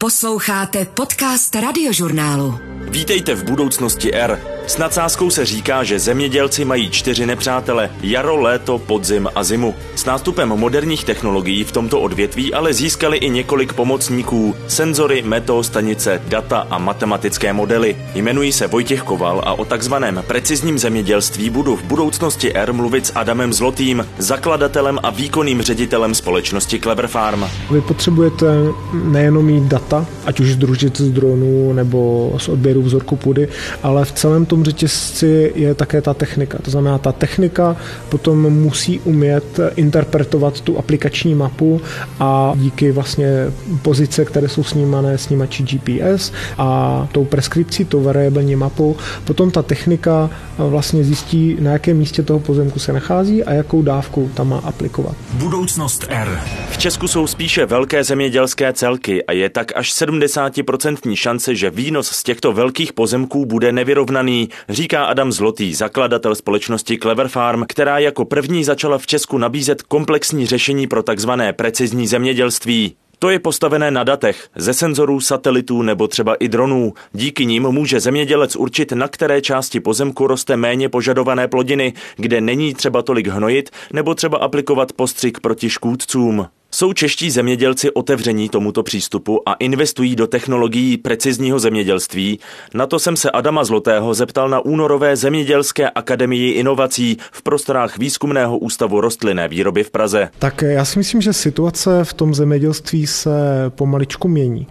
Posloucháte podcast Radiožurnálu. Vítejte v budoucnosti R. S nadsázkou se říká, že zemědělci mají 4 nepřátele: jaro, léto, podzim a zimu. S nástupem moderních technologií v tomto odvětví ale získali i několik pomocníků: senzory, meteostanice, data a matematické modely. Jmenuji se Vojtěch Koval a o takzvaném precizním zemědělství budu v budoucnosti R mluvit s Adamem Zlotým, zakladatelem a výkonným ředitelem společnosti Clever Farm. Vy potřebujete nejenom mít data, ať už z družic, z dronů nebo z odběru vzorku půdy, ale v celém tom řetězci je také ta technika. To znamená, ta technika potom musí umět interpretovat tu aplikační mapu a díky vlastně pozice, které jsou snímané snímači GPS a tou preskripcí, tou variabilní mapou, potom ta technika vlastně zjistí, na jakém místě toho pozemku se nachází a jakou dávku tam má aplikovat. Budoucnost R. V Česku jsou spíše velké zemědělské celky a je tak až 70% šance, že výnos z těchto velkých pozemků bude nevyrovnaný, říká Adam Zlotý, zakladatel společnosti Clever Farm, která jako první začala v Česku nabízet komplexní řešení pro takzvané precizní zemědělství. To je postavené na datech, ze senzorů, satelitů nebo třeba i dronů. Díky nim může zemědělec určit, na které části pozemku roste méně požadované plodiny, kde není třeba tolik hnojit nebo třeba aplikovat postřik proti škůdcům. Jsou čeští zemědělci otevření tomuto přístupu a investují do technologií precizního zemědělství? Na to jsem se Adama Zlotého zeptal na únorové Zemědělské akademii inovací v prostorách Výzkumného ústavu rostlinné výroby v Praze. Tak já si myslím, že situace v tom zemědělství se pomaličku mění.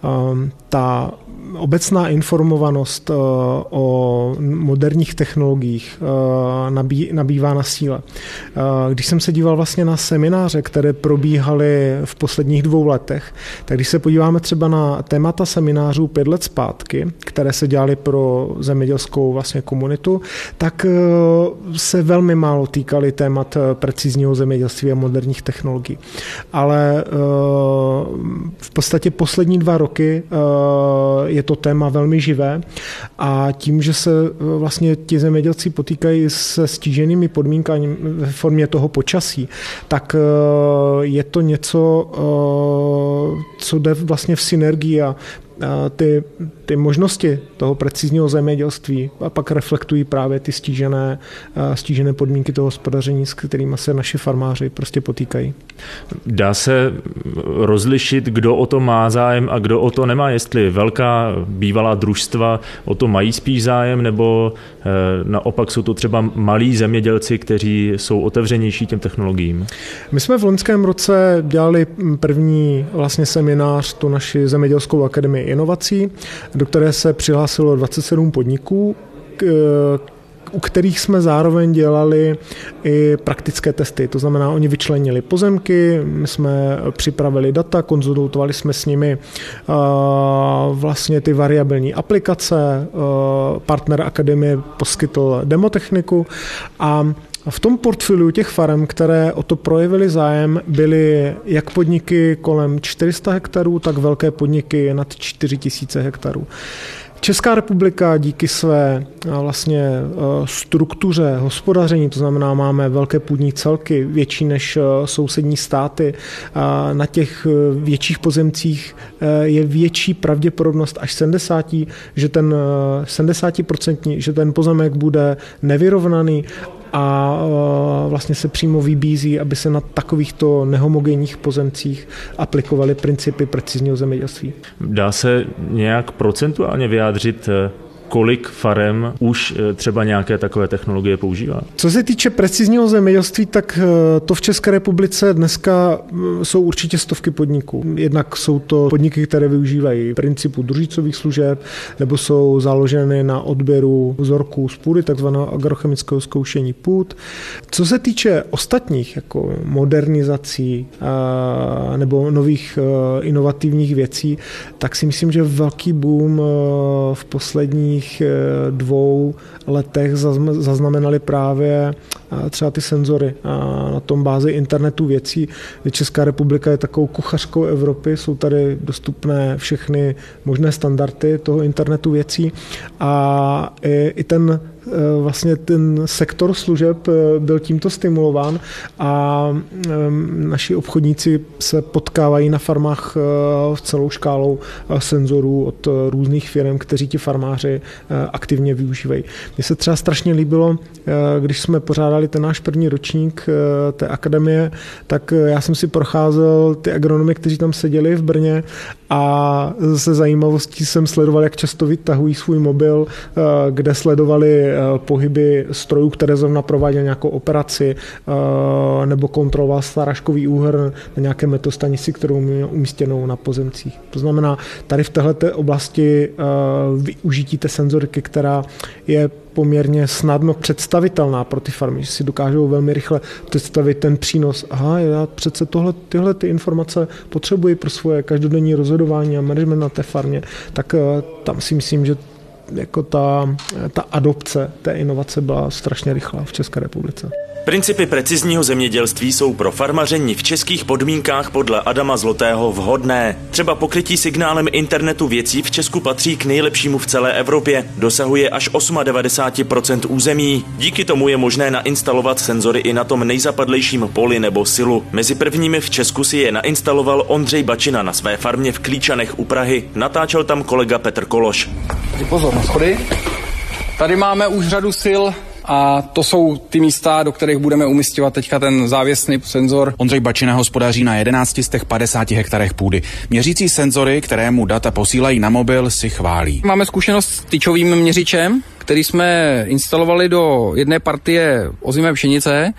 Ta obecná informovanost o moderních technologiích nabývá na síle. Když jsem se díval vlastně na semináře, které probíhaly v posledních 2 letech, tak když se podíváme třeba na témata seminářů 5 let zpátky, které se dělaly pro zemědělskou vlastně komunitu, tak se velmi málo týkaly témat precizního zemědělství a moderních technologií. Ale v podstatě poslední 2 roky je to téma velmi živé a tím, že se vlastně ti zemědělci potýkají se stíženými podmínkami ve formě toho počasí, tak je to něco, co jde vlastně v synergii a ty možnosti toho precizního zemědělství a pak reflektují právě ty stížené podmínky toho hospodaření, s kterými se naši farmáři prostě potýkají. Dá se rozlišit, kdo o to má zájem a kdo o to nemá, jestli velká bývalá družstva o to mají spíš zájem, nebo naopak jsou to třeba malí zemědělci, kteří jsou otevřenější těm technologiím? My jsme v loňském roce dělali první vlastně seminář, tu naši Zemědělskou akademii inovací, do které se přihlásilo 27 podniků, u kterých jsme zároveň dělali i praktické testy. To znamená, oni vyčlenili pozemky, my jsme připravili data, konzultovali jsme s nimi vlastně ty variabilní aplikace, partner akademie poskytl demotechniku a v tom portfoliu těch farem, které o to projevily zájem, byly jak podniky kolem 400 hektarů, tak velké podniky nad 4000 hektarů. Česká republika díky své vlastně struktuře hospodaření, to znamená, máme velké půdní celky, větší než sousední státy, na těch větších pozemcích je větší pravděpodobnost až 70%, že ten pozemek bude nevyrovnaný a vlastně se přímo vybízí, aby se na takovýchto nehomogenních pozemcích aplikovaly principy precizního zemědělství. Dá se nějak procentuálně vyjádřit, kolik farem už třeba nějaké takové technologie používá? Co se týče precizního zemědělství, tak to v České republice dneska jsou určitě stovky podniků. Jednak jsou to podniky, které využívají principu družicových služeb, nebo jsou založeny na odběru vzorků z půdy, takzvaného agrochemického zkoušení půd. Co se týče ostatních, jako modernizací nebo nových inovativních věcí, tak si myslím, že velký boom v posledních 2 letech zaznamenali právě třeba ty senzory na tom bázi internetu věcí. Česká republika je takovou kuchařkou Evropy, jsou tady dostupné všechny možné standardy toho internetu věcí a i ten vlastně ten sektor služeb byl tímto stimulován a naši obchodníci se potkávají na farmách celou škálou senzorů od různých firm, kteří ti farmáři aktivně využívají. Mně se třeba strašně líbilo, když jsme pořádali ten náš první ročník té akademie, tak já jsem si procházel ty agronomy, kteří tam seděli v Brně a se zajímavostí jsem sledoval, jak často vytahují svůj mobil, kde sledovali pohyby strojů, které zrovna prováděly nějakou operaci nebo kontroloval starážkový úhrn na nějaké metostanici, kterou měl umístěnou na pozemcích. To znamená, tady v této oblasti využití té senzoriky, která je poměrně snadno představitelná pro ty farmy, že si dokážou velmi rychle představit ten přínos. Aha, já přece tyhle ty informace potřebuji pro svoje každodenní rozhodování a management na té farmě, tak tam si myslím, že jako ta adopce té inovace byla strašně rychlá v České republice. Principy precizního zemědělství jsou pro farmaření v českých podmínkách podle Adama Zlotého vhodné. Třeba pokrytí signálem internetu věcí v Česku patří k nejlepšímu v celé Evropě. Dosahuje až 98% území. Díky tomu je možné nainstalovat senzory i na tom nejzapadlejším poli nebo silu. Mezi prvními v Česku si je nainstaloval Ondřej Bačina na své farmě v Klíčanech u Prahy. Natáčel tam kolega Petr Kološ. Pozor na schody. Tady máme už řadu sil a to jsou ty místa, do kterých budeme umisťovat teďka ten závěsný senzor. Ondřej Bačina hospodaří na 1150 hektarech půdy. Měřící senzory, které mu data posílají na mobil, si chválí. Máme zkušenost s tyčovým měřičem, který jsme instalovali do jedné partie ozimé pšenice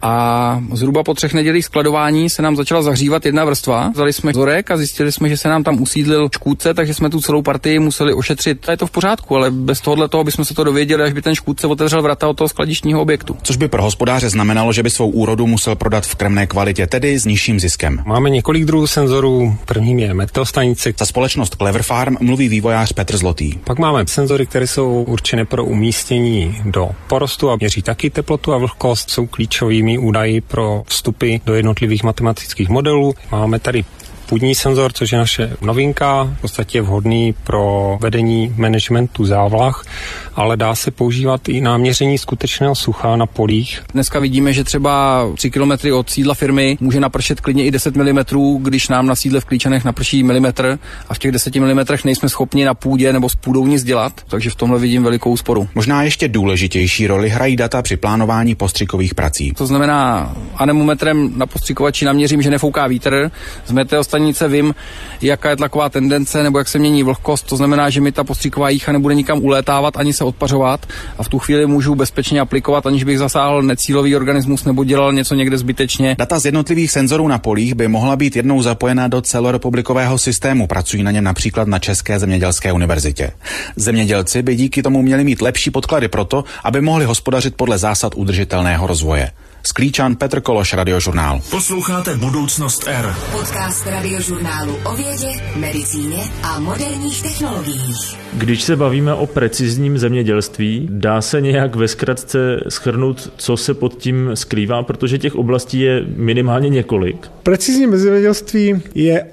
a zhruba po 3 nedělích skladování se nám začala zahřívat jedna vrstva. Vzali jsme vzorek a zjistili jsme, že se nám tam usídlil škůdce, takže jsme tu celou partii museli ošetřit. Je to v pořádku, ale bez tohoto bychom se to dověděli, až by ten škůdce otevřel vrata od toho skladištního objektu. Což by pro hospodáře znamenalo, že by svou úrodu musel prodat v krmné kvalitě, tedy s nižším ziskem. Máme několik druhů senzorů. Prvním je meteostanice. Za společnost Clever Farm mluví vývojář Petr Zlotý. Pak máme senzory, které jsou určené pro umístění do porostu a měří taky teplotu a vlhkost. Jsou klíčovými údaji pro vstupy do jednotlivých matematických modelů. Máme tady půdní senzor, což je naše novinka, v podstatě vhodný pro vedení managementu závlah, ale dá se používat i na měření skutečného sucha na polích. Dneska vidíme, že třeba 3 kilometry od sídla firmy může napršet klidně i 10 mm, když nám na sídle v Klíčanech naprší milimetr a v těch 10 mm nejsme schopni na půdě nebo s půdou nic dělat, takže v tomhle vidím velikou úsporu. Možná ještě důležitější roli hrají data při plánování postřikových prací. To znamená, anemometrem na postřikovači naměřím, že nefouká vítr, z meteostanice vím, jaká je tlaková tendence nebo jak se mění vlhkost, to znamená, že mi ta postřiková jícha nebude nikam ulétávat ani se odpařovat a v tu chvíli můžu bezpečně aplikovat, aniž bych zasáhl necílový organismus nebo dělal něco někde zbytečně. Data z jednotlivých senzorů na polích by mohla být jednou zapojena do celorepublikového systému, pracují na něm například na České zemědělské univerzitě. Zemědělci by díky tomu měli mít lepší podklady pro to, aby mohli hospodařit podle zásad udržitelného rozvoje. Z Klíčan Petr Kološ, Radiožurnál. Posloucháte Budoucnost R. Podcast Radiožurnálu o vědě, medicíně a moderních technologiích. Když se bavíme o precizním zemědělství, dá se nějak ve zkratce shrnout, co se pod tím skrývá, protože těch oblastí je minimálně několik. Precizní zemědělství je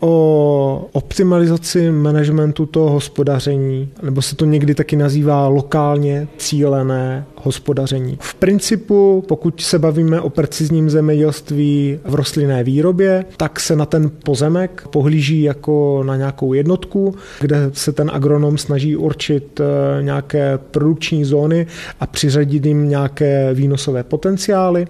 o optimalizaci managementu toho hospodaření, nebo se to někdy taky nazývá lokálně cílené hospodaření. V principu, pokud se bavíme o precizním zemědělství v rostlinné výrobě, tak se na ten pozemek pohlíží jako na nějakou jednotku, kde se ten agronom snaží určit nějaké produkční zóny a přiřadit jim nějaké výnosové potenciály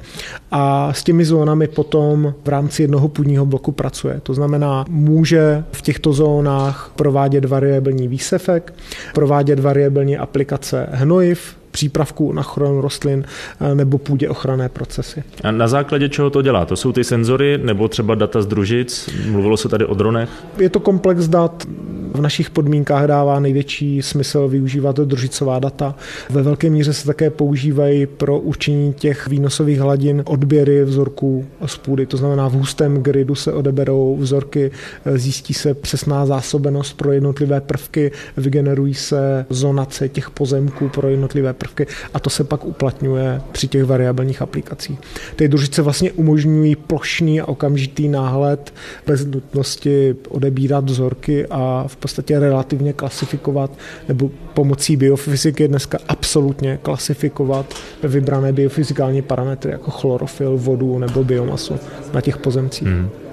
a s těmi zónami potom v rámci jednoho půdního bloku pracuje. To znamená, může v těchto zónách provádět variabilní výsevek, provádět variabilní aplikace hnojiv, přípravků na ochranu rostlin nebo půdě ochranné procesy. A na základě čeho to dělá? To jsou ty senzory nebo třeba data z družic? Mluvilo se tady o dronech? Je to komplex dat. V našich podmínkách dává největší smysl využívat družicová data. Ve velké míře se také používají pro určení těch výnosových hladin odběry vzorků z půdy. To znamená, v hustém gridu se odeberou vzorky, zjistí se přesná zásobenost pro jednotlivé prvky, vygenerují se zonace těch pozemků pro jednotlivé prvky a to se pak uplatňuje při těch variabilních aplikacích. Ty družice vlastně umožňují plošný a okamžitý náhled bez nutnosti odebírat vzorky a v podstatě relativně klasifikovat, nebo pomocí biofyziky dneska absolutně klasifikovat vybrané biofyzikální parametry jako chlorofil, vodu nebo biomasu na těch pozemcích.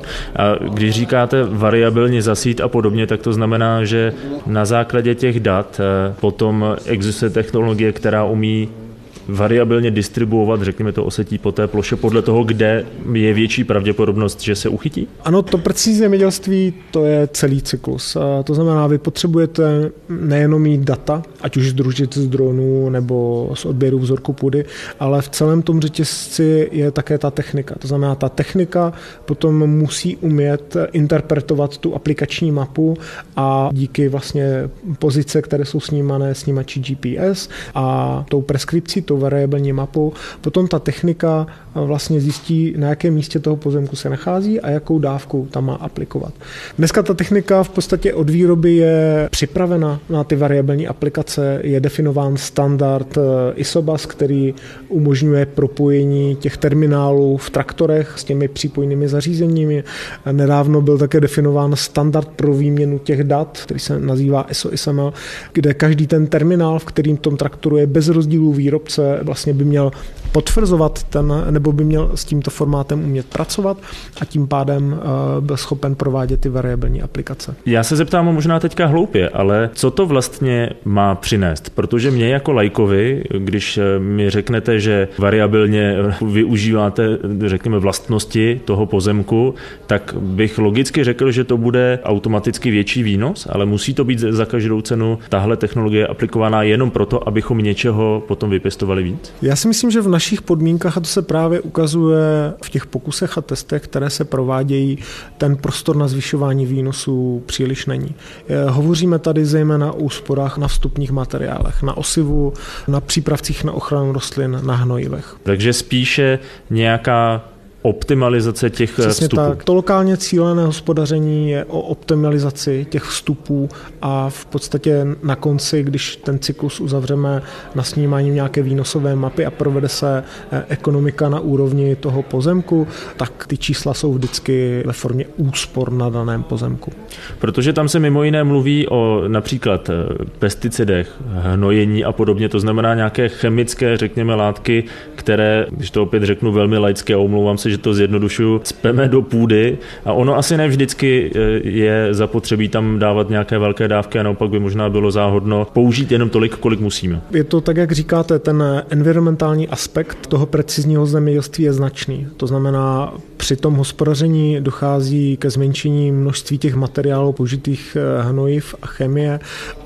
A když říkáte variabilně zasít a podobně, tak to znamená, že na základě těch dat potom existuje technologie, která umí variabilně distribuovat, řekněme to osetí po té ploše podle toho, kde je větší pravděpodobnost, že se uchytí? Ano, to precizní zemědělství, to je celý cyklus. To znamená, vy potřebujete nejenom mít data, ať už z družic, z dronů nebo z odběru vzorku půdy, ale v celém tom řetězci je také ta technika. To znamená, ta technika potom musí umět interpretovat tu aplikační mapu a díky vlastně pozice, které jsou snímané snímači GPS a tou preskripcí, tou variabilní mapu, potom ta technika vlastně zjistí, na jakém místě toho pozemku se nachází a jakou dávku tam má aplikovat. Dneska ta technika v podstatě od výroby je připravena na ty variabilní aplikace, je definován standard ISOBUS, který umožňuje propojení těch terminálů v traktorech s těmi přípojnými zařízeními. Nedávno byl také definován standard pro výměnu těch dat, který se nazývá SOXML, kde každý ten terminál, v kterým tom traktoru je bez rozdílu výrobce, vlastně by měl potvrzovat nebo by měl s tímto formátem umět pracovat a tím pádem byl schopen provádět ty variabilní aplikace. Já se zeptám možná teďka hloupě, ale co to vlastně má přinést? Protože mě jako laikovi, když mi řeknete, že variabilně využíváte, řekněme, vlastnosti toho pozemku, tak bych logicky řekl, že to bude automaticky větší výnos, ale musí to být za každou cenu tahle technologie aplikovaná jenom proto, abychom něčeho potom vypěstovali víc? Já si myslím, že v našich podmínkách, a to se právě ukazuje v těch pokusech a testech, které se provádějí, ten prostor na zvyšování výnosů příliš není. Hovoříme tady zejména o úsporách na vstupních materiálech, na osivu, na přípravcích na ochranu rostlin, na hnojivech. Takže spíše nějaká optimalizace těch Přesně vstupů. Tak. To lokálně cílené hospodaření je o optimalizaci těch vstupů a v podstatě na konci, když ten cyklus uzavřeme nasnímáním nějaké výnosové mapy a provede se ekonomika na úrovni toho pozemku, tak ty čísla jsou vždycky ve formě úspor na daném pozemku. Protože tam se mimo jiné mluví o například pesticidech, hnojení a podobně, to znamená nějaké chemické, řekněme, látky, které, když to opět řeknu velmi laicky a omlouvám se, že to zjednodušuju, cpeme do půdy a ono asi ne vždycky je zapotřebí tam dávat nějaké velké dávky a naopak by možná bylo záhodno použít jenom tolik, kolik musíme. Je to tak, jak říkáte, ten environmentální aspekt toho precizního zemědělství je značný. To znamená, při tom hospodaření dochází ke zmenšení množství těch materiálů použitých hnojiv a chemie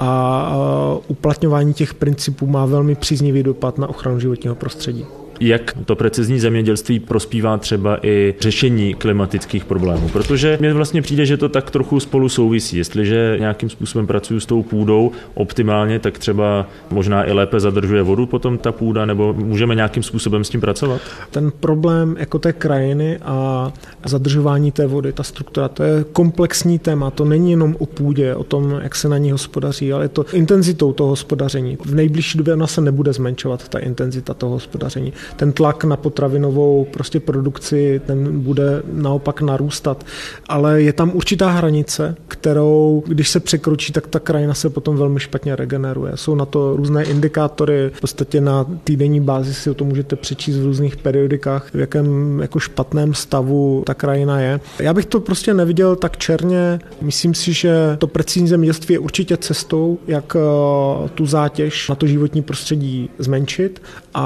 a uplatňování těch principů má velmi příznivý dopad na ochranu životního prostředí. Jak to precizní zemědělství prospívá třeba i řešení klimatických problémů. Protože mně vlastně přijde, že to tak trochu spolu souvisí. Jestliže nějakým způsobem pracuju s tou půdou optimálně, tak třeba možná i lépe zadržuje vodu potom ta půda, nebo můžeme nějakým způsobem s tím pracovat? Ten problém jako té krajiny a zadržování té vody, ta struktura, to je komplexní téma. To není jenom o půdě, o tom, jak se na ní hospodaří, ale je to intenzitou toho hospodaření. V nejbližší době ona se nebude zmenšovat, ta intenzita toho hospodaření. Ten tlak na potravinovou prostě produkci, ten bude naopak narůstat. Ale je tam určitá hranice, kterou, když se překročí, tak ta krajina se potom velmi špatně regeneruje. Jsou na to různé indikátory, v podstatě na týdenní bázi si o to můžete přečíst v různých periodikách, v jakém jako špatném stavu ta krajina je. Já bych to prostě neviděl tak černě. Myslím si, že to precizní zemědělství je určitě cestou, jak tu zátěž na to životní prostředí zmenšit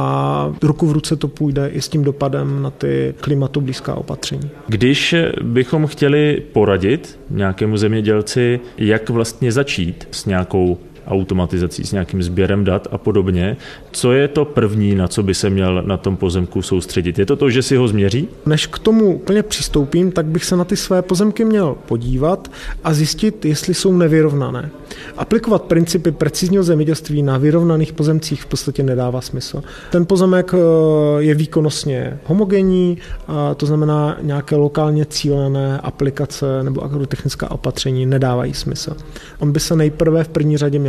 a ruku v ruce to půjde i s tím dopadem na ty klimatu blízká opatření. Když bychom chtěli poradit nějakému zemědělci, jak vlastně začít s nějakou automatizací, s nějakým sběrem dat a podobně, co je to první, na co by se měl na tom pozemku soustředit? Je to to, že si ho změří? Než k tomu úplně přistoupím, tak bych se na ty své pozemky měl podívat a zjistit, jestli jsou nevyrovnané. Aplikovat principy precizního zemědělství na vyrovnaných pozemcích v podstatě nedává smysl. Ten pozemek je výkonnostně homogenní, to znamená nějaké lokálně cílené aplikace nebo agrotechnická opatření nedávají smysl. On by se nejprve v první řadě měl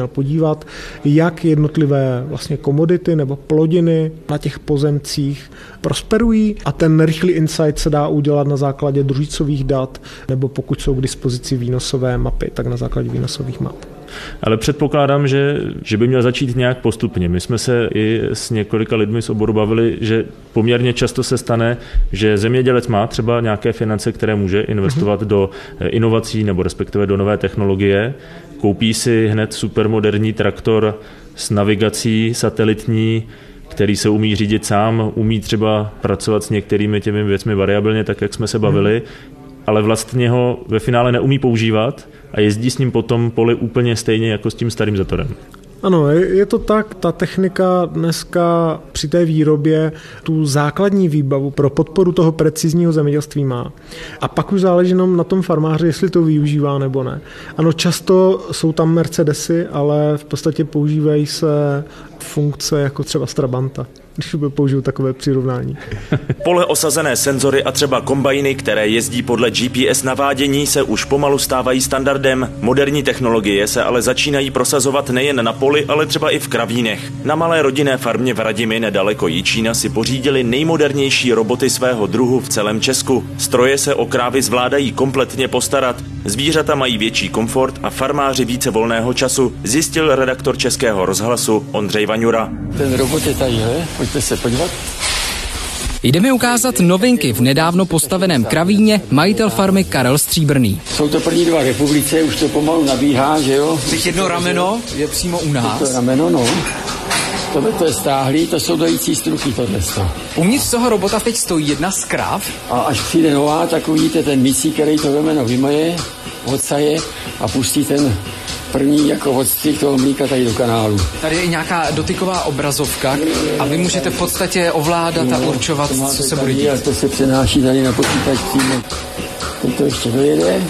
měl podívat, jak jednotlivé vlastně komodity nebo plodiny na těch pozemcích prosperují a ten rychlý insight se dá udělat na základě družicových dat nebo pokud jsou k dispozici výnosové mapy, tak na základě výnosových map. Ale předpokládám, že by měl začít nějak postupně. My jsme se i s několika lidmi z oboru bavili, že poměrně často se stane, že zemědělec má třeba nějaké finance, které může investovat do inovací nebo respektive do nové technologie. Koupí si hned supermoderní traktor s navigací satelitní, který se umí řídit sám, umí třeba pracovat s některými těmi věcmi variabilně, tak jak jsme se bavili, ale vlastně ho ve finále neumí používat a jezdí s ním po tom poli úplně stejně jako s tím starým Zatorem. Ano, je to tak, ta technika dneska při té výrobě tu základní výbavu pro podporu toho precizního zemědělství má. A pak už záleží jenom na tom farmáři, jestli to využívá nebo ne. Ano, často jsou tam Mercedesy, ale v podstatě používají se funkce jako třeba Trabanta, když by použiju takové přirovnání. Pole osazené senzory a třeba kombajny, které jezdí podle GPS navádění, se už pomalu stávají standardem. Moderní technologie se ale začínají prosazovat nejen na poli, ale třeba i v kravínech. Na malé rodinné farmě v Radimi nedaleko Jičína si pořídili nejmodernější roboty svého druhu v celém Česku. Stroje se o krávy zvládají kompletně postarat. Zvířata mají větší komfort a farmáři více volného času, zjistil redaktor Českého rozhlasu Ondřej Vaňura. Ten robot je tady, pojďte se podívat. Jdeme ukázat novinky v nedávno postaveném kravíně majitel farmy Karel Stříbrný. Jsou to první 2 republice, už to pomalu nabíhá, že jo? Teď jedno rameno je přímo u nás. To rameno, no. Tohle to je stáhlý, to jsou dojící struky tohle. Uvnitř toho robota teď stojí jedna z krav. A až přijde nová, tak uvidíte ten mísík, který to rameno vymoje, odsaje a pustí ten první jako odstřih toho mlíka tady do kanálu. Tady je nějaká dotyková obrazovka a vy můžete v podstatě ovládat a určovat, co se bude dít. To se přenáší tady na počítač přímo. Teď to ještě dojede.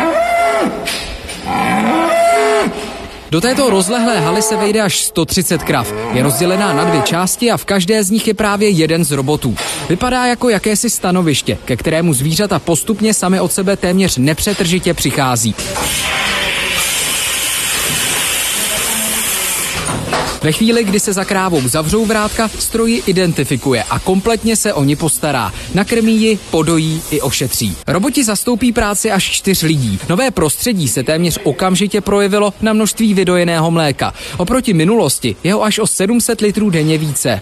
Do této rozlehlé haly se vejde až 130 krav. Je rozdělená na 2 části a v každé z nich je právě jeden z robotů. Vypadá jako jakési stanoviště, ke kterému zvířata postupně sami od sebe téměř nepřetržitě přichází. Ve chvíli, kdy se za krávou zavřou vrátka, stroj ji identifikuje a kompletně se o ni postará. Nakrmí ji, podojí i ošetří. Roboti zastoupí práci až 4 lidí. Nové prostředí se téměř okamžitě projevilo na množství vydojeného mléka. Oproti minulosti je ho až o 700 litrů denně více.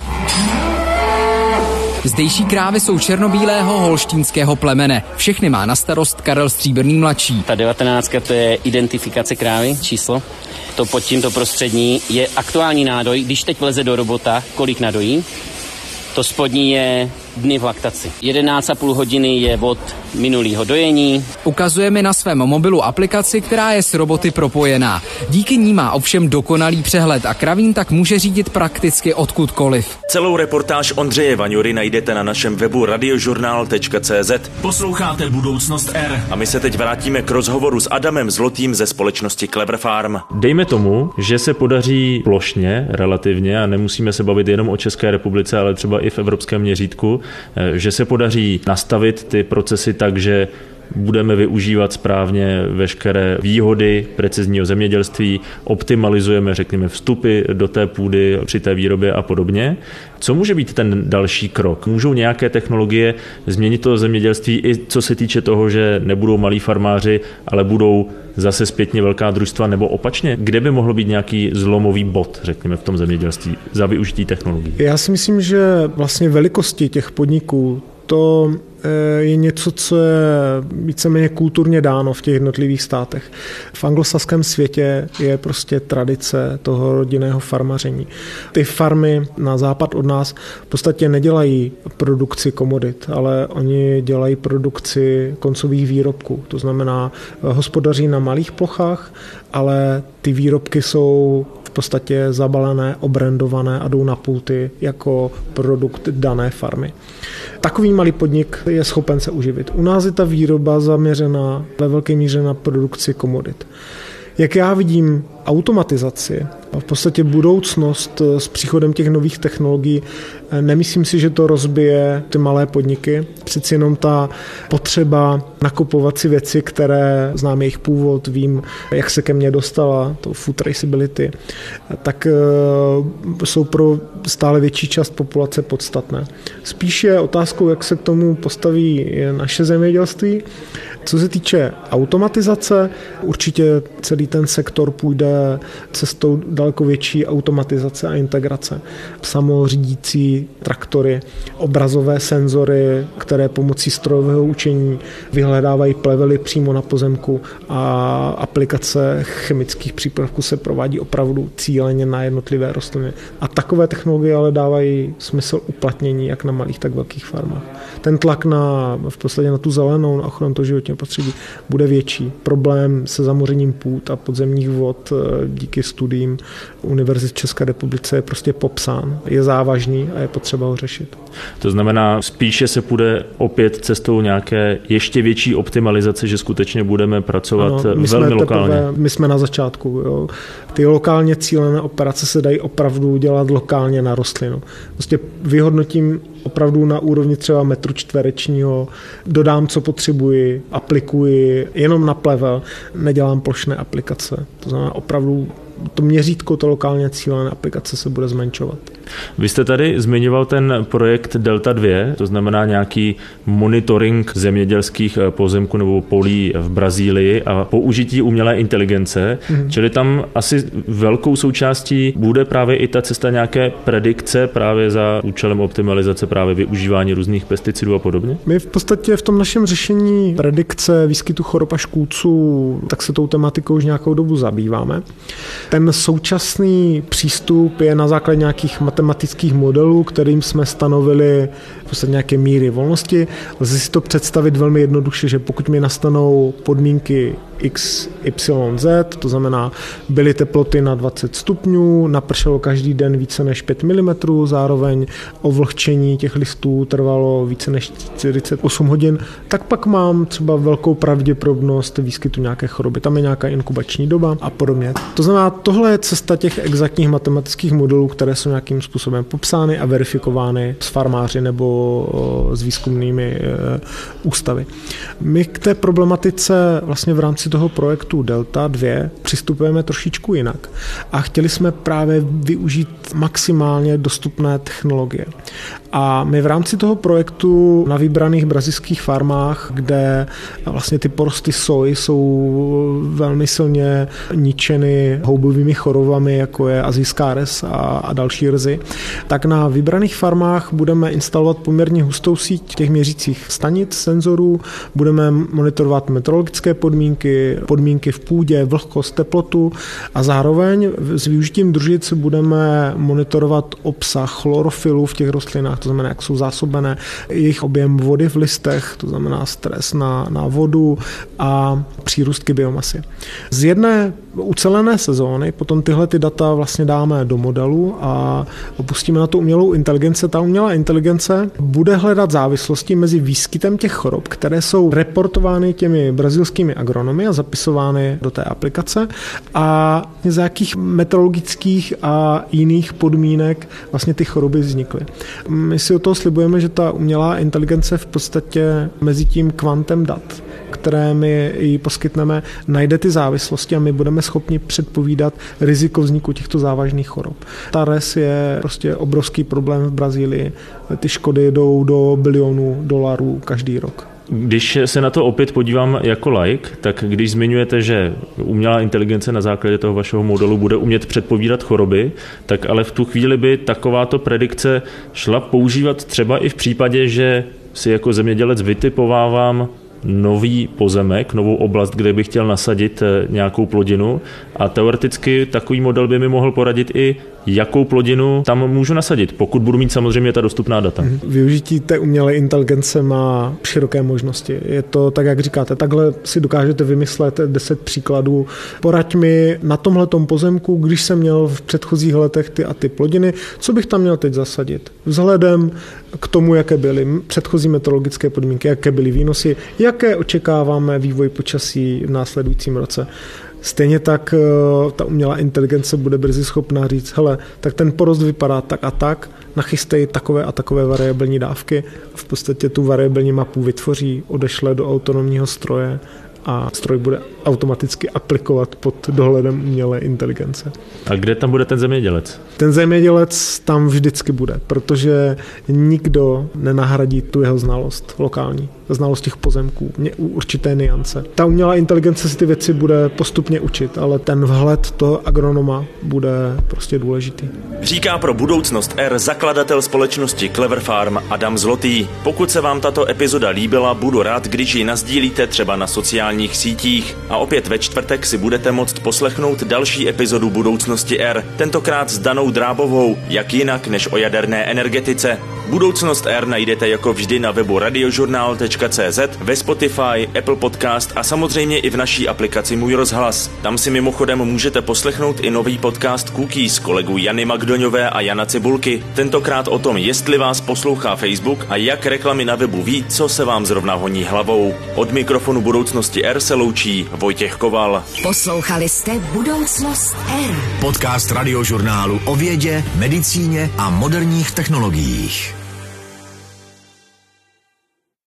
Zdejší krávy jsou černobílého holštínského plemene. Všechny má na starost Karel Stříbrný mladší. Ta 19 to je identifikace krávy, číslo. To pod tímto prostřední je aktuální nádoj, když teď vleze do robota, kolik nadojí. To spodní je dny v laktaci. 11,5 hodiny je od minulého dojení. Ukazuje mi na svém mobilu aplikaci, která je s roboty propojená. Díky ní má ovšem dokonalý přehled a kravín tak může řídit prakticky odkudkoliv. Celou reportáž Ondřeje Vaňury najdete na našem webu radiožurnál.cz. Posloucháte Budoucnost R. A my se teď vrátíme k rozhovoru s Adamem Zlotým ze společnosti Clever Farm. Dejme tomu, že se podaří plošně relativně, a nemusíme se bavit jenom o České republice, ale třeba i v evropském měřítku, že se podaří nastavit ty procesy tak, že budeme využívat správně veškeré výhody precizního zemědělství, optimalizujeme, řekněme, vstupy do té půdy při té výrobě a podobně. Co může být ten další krok? Můžou nějaké technologie změnit to zemědělství i co se týče toho, že nebudou malí farmáři, ale budou zase zpětně velká družstva, nebo opačně? Kde by mohlo být nějaký zlomový bod, řekněme, v tom zemědělství za využití technologií? Já si myslím, že vlastně velikosti těch podniků to je něco, co je víceméně kulturně dáno v těch jednotlivých státech. V anglosaském světě je prostě tradice toho rodinného farmaření. Ty farmy na západ od nás v podstatě nedělají produkci komodit, ale oni dělají produkci koncových výrobků. To znamená, hospodaří na malých plochách, ale ty výrobky jsou v podstatě zabalené, obrandované a jdou na pulty jako produkt dané farmy. Takový malý podnik je schopen se uživit. U nás je ta výroba zaměřena ve velké míře na produkci komodit. Jak já vidím automatizaci, v podstatě budoucnost s příchodem těch nových technologií, nemyslím si, že to rozbije ty malé podniky. Přeci jenom ta potřeba nakupovat si věci, které znám jejich původ, vím, jak se ke mně dostala, to food traceability, tak jsou pro stále větší část populace podstatné. Spíše otázkou, jak se k tomu postaví naše zemědělství. Co se týče automatizace, určitě celý ten sektor půjde cestou daleko větší automatizace a integrace. Samořídící traktory, obrazové senzory, které pomocí strojového učení vyhledávají plevely přímo na pozemku a aplikace chemických přípravků se provádí opravdu cíleně na jednotlivé rostliny. A takové technologie ale dávají smysl uplatnění jak na malých, tak velkých farmách. Ten tlak v podstatě na tu zelenou, na ochranu toho životního prostředí bude větší. Problém se zamořením půd a podzemních vod díky studiím univerzit v České republice je prostě popsán. Je závažný a je potřeba ho řešit. To znamená, spíše se půjde opět cestou nějaké ještě větší optimalizace, že skutečně budeme pracovat velmi lokálně. My jsme na začátku. Jo. Ty lokálně cílené operace se dají opravdu dělat lokálně na rostlinu. Prostě vyhodnotím opravdu na úrovni třeba metru čtverečního, dodám, co potřebuji, aplikuji jenom na plevel, nedělám plošné aplikace. To znamená opravdu to měřítko, to lokálně cílené aplikace se bude zmenšovat. Vy jste tady zmiňoval ten projekt Delta 2, to znamená nějaký monitoring zemědělských pozemků nebo polí v Brazílii a použití umělé inteligence, čili tam asi velkou součástí bude právě i ta cesta nějaké predikce právě za účelem optimalizace právě využívání různých pesticidů a podobně? My v podstatě v tom našem řešení predikce výskytu chorob a škůdců, tak se tou tematikou už nějakou dobu zabýváme. Ten současný přístup je na základě nějakých matematických modelů, kterým jsme stanovili v podstatě nějaké míry volnosti. Lze si to představit velmi jednoduše, že pokud mi nastanou podmínky X, Y, Z, to znamená, byly teploty na 20 stupňů, napršelo každý den více než 5 mm, zároveň ovlhčení těch listů trvalo více než 48 hodin, tak pak mám třeba velkou pravděpodobnost výskytu nějaké choroby. Tam je nějaká inkubační doba a podobně. To znamená, tohle je cesta těch exaktních matematických modelů, které jsou nějakým způsobem popsány a verifikovány s farmáři nebo s výzkumnými ústavy. My k té problematice vlastně v rámci toho projektu Delta 2 přistupujeme trošičku jinak a chtěli jsme právě využít maximálně dostupné technologie. A my v rámci toho projektu na vybraných brazilských farmách, kde vlastně ty porosty soji jsou velmi silně ničeny houbovými chorobami, jako je azijská res a další rzy, tak na vybraných farmách budeme instalovat poměrně hustou síť těch měřících stanic, senzorů, budeme monitorovat meteorologické podmínky v půdě, vlhkost, teplotu a zároveň s využitím družic budeme monitorovat obsah chlorofilu v těch rostlinách, to znamená, jak jsou zásobené, jejich objem vody v listech, to znamená stres na vodu a přírůstky biomasy. Z jedné ucelené sezóny potom tyhle ty data vlastně dáme do modelu a opustíme na to umělou inteligenci. Ta umělá inteligence bude hledat závislosti mezi výskytem těch chorob, které jsou reportovány těmi brazilskými agronomy a zapisovány do té aplikace a z jakých meteorologických a jiných podmínek vlastně ty choroby vznikly. My si od toho slibujeme, že ta umělá inteligence v podstatě mezi tím kvantem dat, které my jí poskytneme, najde ty závislosti a my budeme schopni předpovídat riziko vzniku těchto závažných chorob. Ta res je prostě obrovský problém v Brazílii. Ty škody jdou do bilionů dolarů každý rok. Když se na to opět podívám jako laik, tak když zmiňujete, že umělá inteligence na základě toho vašeho modelu bude umět předpovídat choroby, tak ale v tu chvíli by takováto predikce šla používat třeba i v případě, že si jako zemědělec vytipovávám nový pozemek, novou oblast, kde bych chtěl nasadit nějakou plodinu a teoreticky takový model by mi mohl poradit i jakou plodinu tam můžu nasadit, pokud budu mít samozřejmě ta dostupná data. Využití té umělé inteligence má široké možnosti. Je to tak, jak říkáte, takhle si dokážete vymyslet 10 příkladů. Poraď mi na tomhletom pozemku, když jsem měl v předchozích letech ty a ty plodiny, co bych tam měl teď zasadit? Vzhledem k tomu, jaké byly předchozí meteorologické podmínky, jaké byly výnosy, jaké očekáváme vývoj počasí v následujícím roce. Stejně tak ta umělá inteligence bude brzy schopná říct, hele, tak ten porost vypadá tak a tak, nachystej takové a takové variabilní dávky a v podstatě tu variabilní mapu vytvoří, odešle do autonomního stroje a stroj bude automaticky aplikovat pod dohledem umělé inteligence. A kde tam bude ten zemědělec? Ten zemědělec tam vždycky bude, protože nikdo nenahradí tu jeho znalost lokální, znalost těch pozemků, určité niance. Ta umělá inteligence si ty věci bude postupně učit, ale ten vhled toho agronoma bude prostě důležitý. Říká pro budoucnost R zakladatel společnosti Clever Farm Adam Zlotý. Pokud se vám tato epizoda líbila, budu rád, když ji nasdílíte třeba na sociálních sítích. A opět ve čtvrtek si budete moct poslechnout další epizodu Budoucnosti R, tentokrát s Danou Drábovou, jak jinak než o jaderné energetice. Budoucnost R najdete jako vždy na webu radiožurnál.cz, ve Spotify, Apple Podcast a samozřejmě i v naší aplikaci Můj rozhlas. Tam si mimochodem můžete poslechnout i nový podcast Cookies kolegů Jany Magdoňové a Jana Cibulky. Tentokrát o tom, jestli vás poslouchá Facebook a jak reklamy na webu ví, co se vám zrovna honí hlavou. Od mikrofonu Budoucnosti R se loučí Vojtěch Koval. Poslouchali jste Budoucnost R. Podcast Radiožurnálu o vědě, medicíně a moderních technologiích.